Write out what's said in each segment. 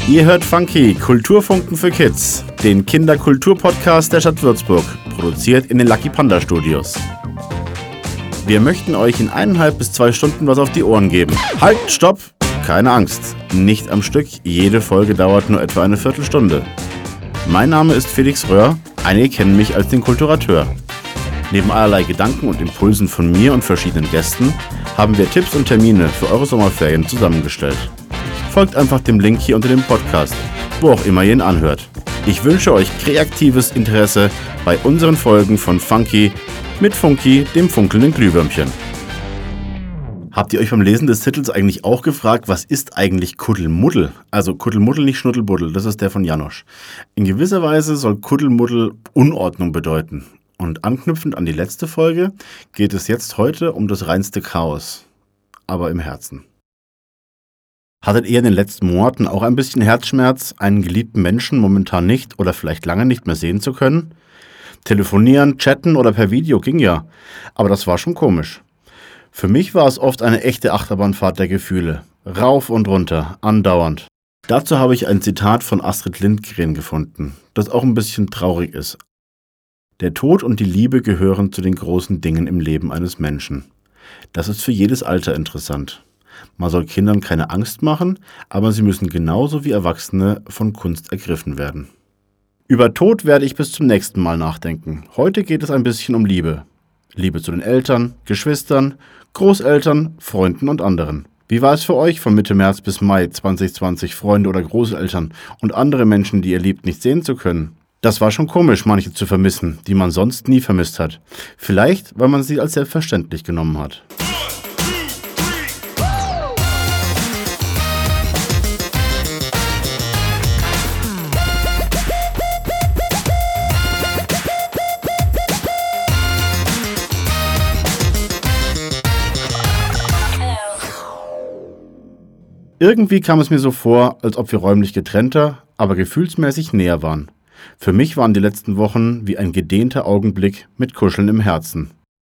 Ihr hört Funky, Kulturfunken für Kids, den Kinderkultur-Podcast der Stadt Würzburg, produziert in den Lucky Panda Studios. Wir möchten euch in 1,5 bis 2 Stunden was auf die Ohren geben. Halt, stopp! Keine Angst, nicht am Stück, jede Folge dauert nur etwa eine Viertelstunde. Mein Name ist Felix Röhr, einige kennen mich als den Kulturateur. Neben allerlei Gedanken und Impulsen von mir und verschiedenen Gästen haben wir Tipps und Termine für eure Sommerferien zusammengestellt. Folgt einfach dem Link hier unter dem Podcast, wo auch immer ihr ihn anhört. Ich wünsche euch kreatives Interesse bei unseren Folgen von Funky mit Funky, dem funkelnden Glühwürmchen. Habt ihr euch beim Lesen des Titels eigentlich auch gefragt, was ist eigentlich Kuddelmuddel? Also Kuddelmuddel, nicht Schnuddelbuddel, das ist der von Janosch. In gewisser Weise soll Kuddelmuddel Unordnung bedeuten. Und anknüpfend an die letzte Folge geht es jetzt heute um das reinste Chaos, aber im Herzen. Hattet ihr in den letzten Monaten auch ein bisschen Herzschmerz, einen geliebten Menschen momentan nicht oder vielleicht lange nicht mehr sehen zu können? Telefonieren, chatten oder per Video ging ja, aber das war schon komisch. Für mich war es oft eine echte Achterbahnfahrt der Gefühle, rauf und runter, andauernd. Dazu habe ich ein Zitat von Astrid Lindgren gefunden, das auch ein bisschen traurig ist. Der Tod und die Liebe gehören zu den großen Dingen im Leben eines Menschen. Das ist für jedes Alter interessant. Man soll Kindern keine Angst machen, aber sie müssen genauso wie Erwachsene von Kunst ergriffen werden. Über Tod werde ich bis zum nächsten Mal nachdenken. Heute geht es ein bisschen um Liebe. Liebe zu den Eltern, Geschwistern, Großeltern, Freunden und anderen. Wie war es für euch von Mitte März bis Mai 2020, Freunde oder Großeltern und andere Menschen, die ihr liebt, nicht sehen zu können? Das war schon komisch, manche zu vermissen, die man sonst nie vermisst hat. Vielleicht, weil man sie als selbstverständlich genommen hat. Irgendwie kam es mir so vor, als ob wir räumlich getrennter, aber gefühlsmäßig näher waren. Für mich waren die letzten Wochen wie ein gedehnter Augenblick mit Kuscheln im Herzen.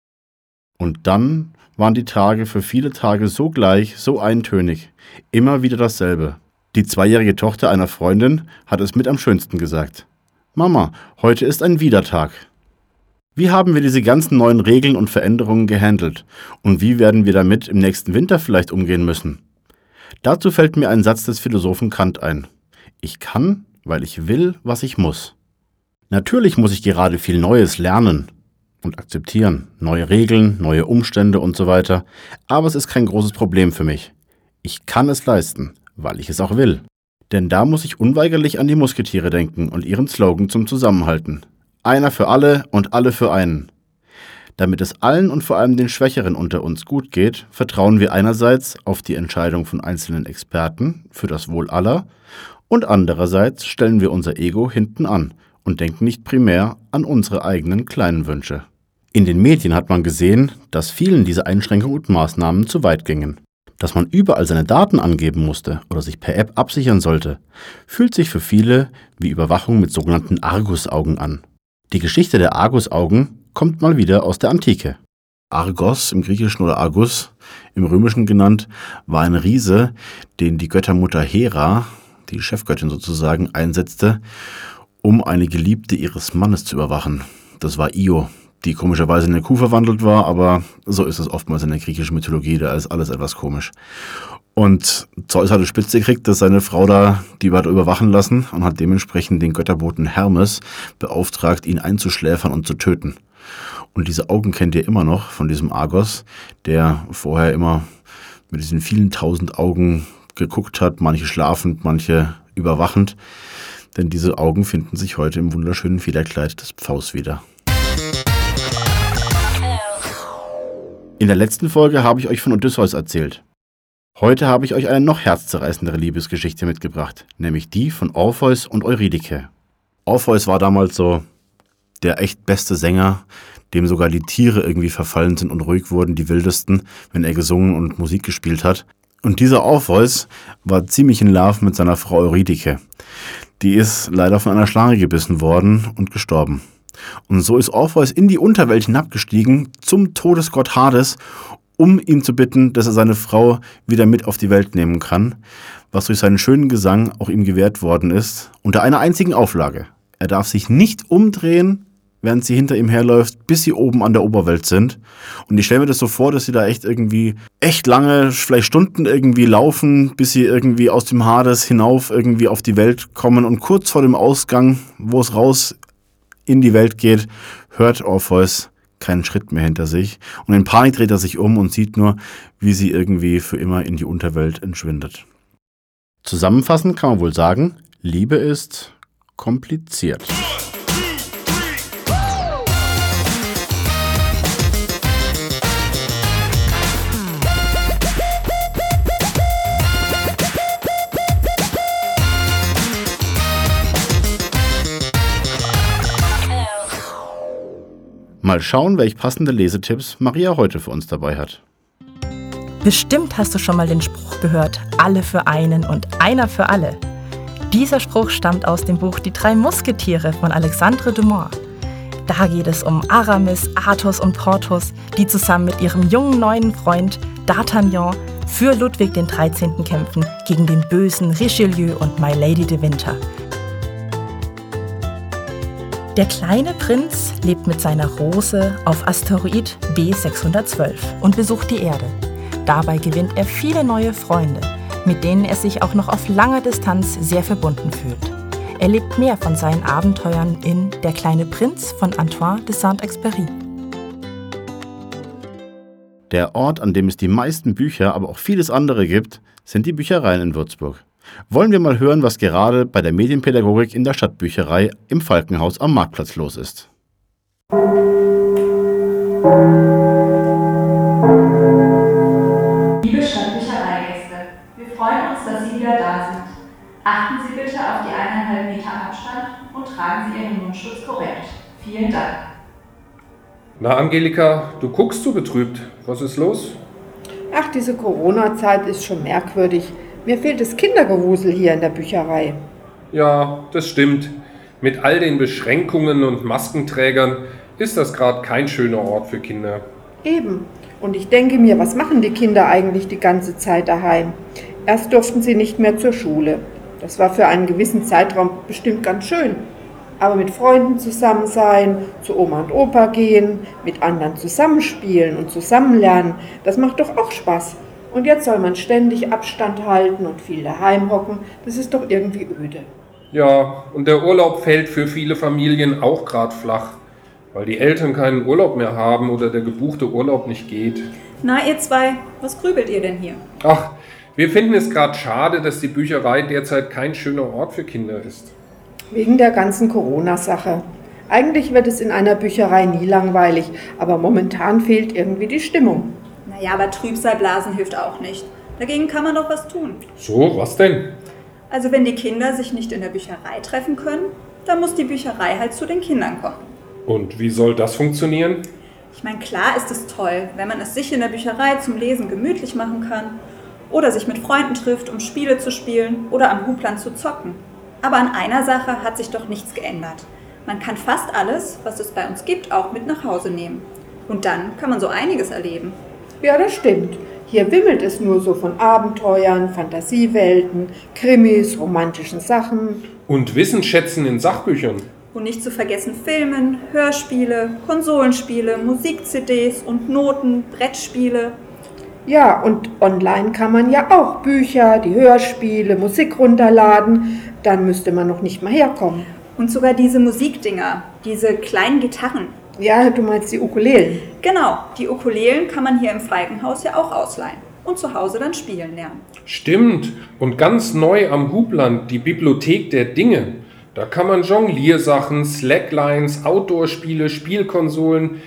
Und dann waren die Tage für viele Tage so gleich, so eintönig, immer wieder dasselbe. Die 2-jährige Tochter einer Freundin hat es mit am schönsten gesagt. Mama, heute ist ein Wiedertag. Wie haben wir diese ganzen neuen Regeln und Veränderungen gehandelt? Und wie werden wir damit im nächsten Winter vielleicht umgehen müssen? Dazu fällt mir ein Satz des Philosophen Kant ein. Ich kann, weil ich will, was ich muss. Natürlich muss ich gerade viel Neues lernen und akzeptieren, neue Regeln, neue Umstände und so weiter, aber es ist kein großes Problem für mich. Ich kann es leisten, weil ich es auch will. Denn da muss ich unweigerlich an die Musketiere denken und ihren Slogan zum Zusammenhalten. Einer für alle und alle für einen. Damit es allen und vor allem den Schwächeren unter uns gut geht, vertrauen wir einerseits auf die Entscheidung von einzelnen Experten für das Wohl aller und andererseits stellen wir unser Ego hinten an und denken nicht primär an unsere eigenen kleinen Wünsche. In den Medien hat man gesehen, dass vielen diese Einschränkungen und Maßnahmen zu weit gingen. Dass man überall seine Daten angeben musste oder sich per App absichern sollte, fühlt sich für viele wie Überwachung mit sogenannten Argusaugen an. Die Geschichte der Argusaugen kommt mal wieder aus der Antike. Argos im Griechischen oder Argus im Römischen genannt, war ein Riese, den die Göttermutter Hera, die Chefgöttin sozusagen, einsetzte, um eine Geliebte ihres Mannes zu überwachen. Das war Io, die komischerweise in eine Kuh verwandelt war, aber so ist es oftmals in der griechischen Mythologie, da ist alles etwas komisch. Und Zeus hatte Spitze gekriegt, dass seine Frau da die hat überwachen lassen und hat dementsprechend den Götterboten Hermes beauftragt, ihn einzuschläfern und zu töten. Und diese Augen kennt ihr immer noch von diesem Argos, der vorher immer mit diesen vielen 1000 Augen geguckt hat, manche schlafend, manche überwachend. Denn diese Augen finden sich heute im wunderschönen Federkleid des Pfaus wieder. In der letzten Folge habe ich euch von Odysseus erzählt. Heute habe ich euch eine noch herzzerreißendere Liebesgeschichte mitgebracht, nämlich die von Orpheus und Eurydike. Orpheus war damals so der echt beste Sänger, dem sogar die Tiere irgendwie verfallen sind und ruhig wurden, die wildesten, wenn er gesungen und Musik gespielt hat. Und dieser Orpheus war ziemlich in Love mit seiner Frau Eurydike. Die ist leider von einer Schlange gebissen worden und gestorben. Und so ist Orpheus in die Unterwelt hinabgestiegen zum Todesgott Hades, um ihn zu bitten, dass er seine Frau wieder mit auf die Welt nehmen kann, was durch seinen schönen Gesang auch ihm gewährt worden ist, unter einer einzigen Auflage. Er darf sich nicht umdrehen, während sie hinter ihm herläuft, bis sie oben an der Oberwelt sind. Und ich stelle mir das so vor, dass sie da echt lange, vielleicht Stunden irgendwie laufen, bis sie irgendwie aus dem Hades hinauf irgendwie auf die Welt kommen. Und kurz vor dem Ausgang, wo es raus in die Welt geht, hört Orpheus keinen Schritt mehr hinter sich. Und in Panik dreht er sich um und sieht nur, wie sie irgendwie für immer in die Unterwelt entschwindet. Zusammenfassend kann man wohl sagen, Liebe ist kompliziert. Mal schauen, welche passende Lesetipps Maria heute für uns dabei hat. Bestimmt hast du schon mal den Spruch gehört, alle für einen und einer für alle. Dieser Spruch stammt aus dem Buch Die 3 Musketiere von Alexandre Dumas. Da geht es um Aramis, Athos und Porthos, die zusammen mit ihrem jungen neuen Freund D'Artagnan für Ludwig XIII. Kämpfen gegen den bösen Richelieu und My Lady de Winter. Der kleine Prinz lebt mit seiner Rose auf Asteroid B612 und besucht die Erde. Dabei gewinnt er viele neue Freunde, mit denen er sich auch noch auf langer Distanz sehr verbunden fühlt. Er lebt mehr von seinen Abenteuern in Der kleine Prinz von Antoine de Saint-Exupéry. Der Ort, an dem es die meisten Bücher, aber auch vieles andere gibt, sind die Büchereien in Würzburg. Wollen wir mal hören, was gerade bei der Medienpädagogik in der Stadtbücherei im Falkenhaus am Marktplatz los ist. Liebe Stadtbüchereigäste, wir freuen uns, dass Sie wieder da sind. Achten Sie bitte auf die 1,5 Meter Abstand und tragen Sie Ihren Mundschutz korrekt. Vielen Dank. Na Angelika, du guckst so betrübt. Was ist los? Ach, diese Corona-Zeit ist schon merkwürdig. Mir fehlt das Kindergewusel hier in der Bücherei. Ja, das stimmt. Mit all den Beschränkungen und Maskenträgern ist das gerade kein schöner Ort für Kinder. Eben. Und ich denke mir, was machen die Kinder eigentlich die ganze Zeit daheim? Erst durften sie nicht mehr zur Schule. Das war für einen gewissen Zeitraum bestimmt ganz schön. Aber mit Freunden zusammen sein, zu Oma und Opa gehen, mit anderen zusammenspielen und zusammen lernen, das macht doch auch Spaß. Und jetzt soll man ständig Abstand halten und viel daheim hocken. Das ist doch irgendwie öde. Ja, und der Urlaub fällt für viele Familien auch gerade flach, weil die Eltern keinen Urlaub mehr haben oder der gebuchte Urlaub nicht geht. Na, ihr zwei, was grübelt ihr denn hier? Ach, wir finden es gerade schade, dass die Bücherei derzeit kein schöner Ort für Kinder ist. Wegen der ganzen Corona-Sache. Eigentlich wird es in einer Bücherei nie langweilig, aber momentan fehlt irgendwie die Stimmung. Naja, aber Trübsalblasen hilft auch nicht. Dagegen kann man doch was tun. So, was denn? Also wenn die Kinder sich nicht in der Bücherei treffen können, dann muss die Bücherei halt zu den Kindern kommen. Und wie soll das funktionieren? Ich meine, klar ist es toll, wenn man es sich in der Bücherei zum Lesen gemütlich machen kann oder sich mit Freunden trifft, um Spiele zu spielen oder am Huplan zu zocken. Aber an einer Sache hat sich doch nichts geändert. Man kann fast alles, was es bei uns gibt, auch mit nach Hause nehmen. Und dann kann man so einiges erleben. Ja, das stimmt. Hier wimmelt es nur so von Abenteuern, Fantasiewelten, Krimis, romantischen Sachen. Und Wissensschätzen in Sachbüchern. Und nicht zu vergessen Filmen, Hörspiele, Konsolenspiele, Musik-CDs und Noten, Brettspiele. Ja, und online kann man ja auch Bücher, die Hörspiele, Musik runterladen. Dann müsste man noch nicht mal herkommen. Und sogar diese Musikdinger, diese kleinen Gitarren. Ja, du meinst die Ukulelen. Genau, die Ukulelen kann man hier im Falkenhaus ja auch ausleihen und zu Hause dann spielen lernen. Stimmt. Und ganz neu am Hubland die Bibliothek der Dinge. Da kann man Jongliersachen, Slacklines, Outdoor-Spiele, Spielkonsolen,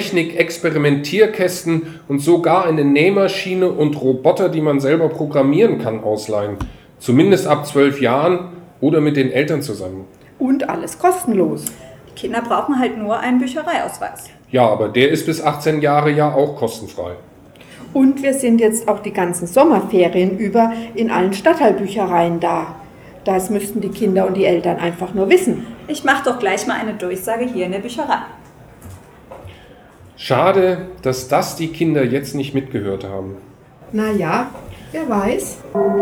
Technik-Experimentierkästen und sogar eine Nähmaschine und Roboter, die man selber programmieren kann, ausleihen. Zumindest ab 12 Jahren oder mit den Eltern zusammen. Und alles kostenlos. Die Kinder brauchen halt nur einen Büchereiausweis. Ja, aber der ist bis 18 Jahre ja auch kostenfrei. Und wir sind jetzt auch die ganzen Sommerferien über in allen Stadtteilbüchereien da. Das müssten die Kinder und die Eltern einfach nur wissen. Ich mache doch gleich mal eine Durchsage hier in der Bücherei. Schade, dass das die Kinder jetzt nicht mitgehört haben. Na ja, wer weiß.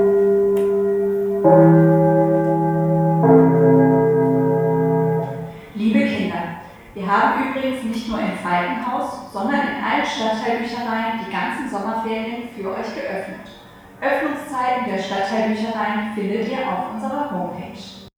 Liebe Kinder, wir haben übrigens nicht nur im Falkenhaus, sondern in allen Stadtteilbüchereien die ganzen Sommerferien für euch geöffnet. Öffnungszeiten der Stadtteilbüchereien findet ihr auf unserer Homepage.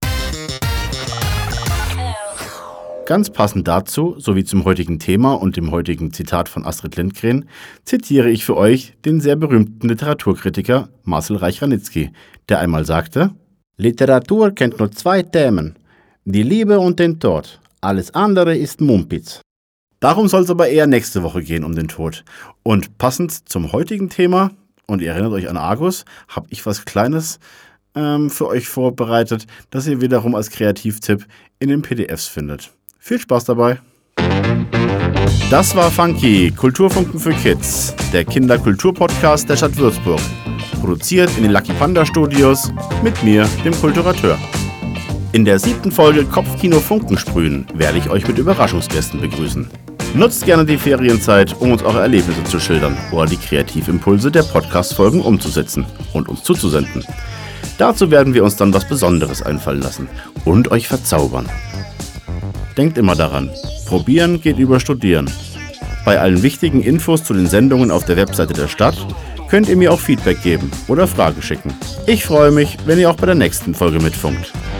Ganz passend dazu, sowie zum heutigen Thema und dem heutigen Zitat von Astrid Lindgren, zitiere ich für euch den sehr berühmten Literaturkritiker Marcel Reich-Ranitzky, der einmal sagte: Literatur kennt nur 2 Themen, die Liebe und den Tod. Alles andere ist Mumpitz. Darum soll es aber eher nächste Woche gehen, um den Tod. Und passend zum heutigen Thema, und ihr erinnert euch an Argus, habe ich was Kleines für euch vorbereitet, das ihr wiederum als Kreativtipp in den PDFs findet. Viel Spaß dabei! Das war Funky, Kulturfunken für Kids, der Kinderkulturpodcast der Stadt Würzburg. Produziert in den Lucky Panda Studios mit mir, dem Kulturateur. In der 7. Folge Kopfkino Funken sprühen werde ich euch mit Überraschungsgästen begrüßen. Nutzt gerne die Ferienzeit, um uns eure Erlebnisse zu schildern oder die Kreativimpulse der Podcast-Folgen umzusetzen und uns zuzusenden. Dazu werden wir uns dann was Besonderes einfallen lassen und euch verzaubern. Denkt immer daran, probieren geht über studieren. Bei allen wichtigen Infos zu den Sendungen auf der Webseite der Stadt könnt ihr mir auch Feedback geben oder Fragen schicken. Ich freue mich, wenn ihr auch bei der nächsten Folge mitfunkt.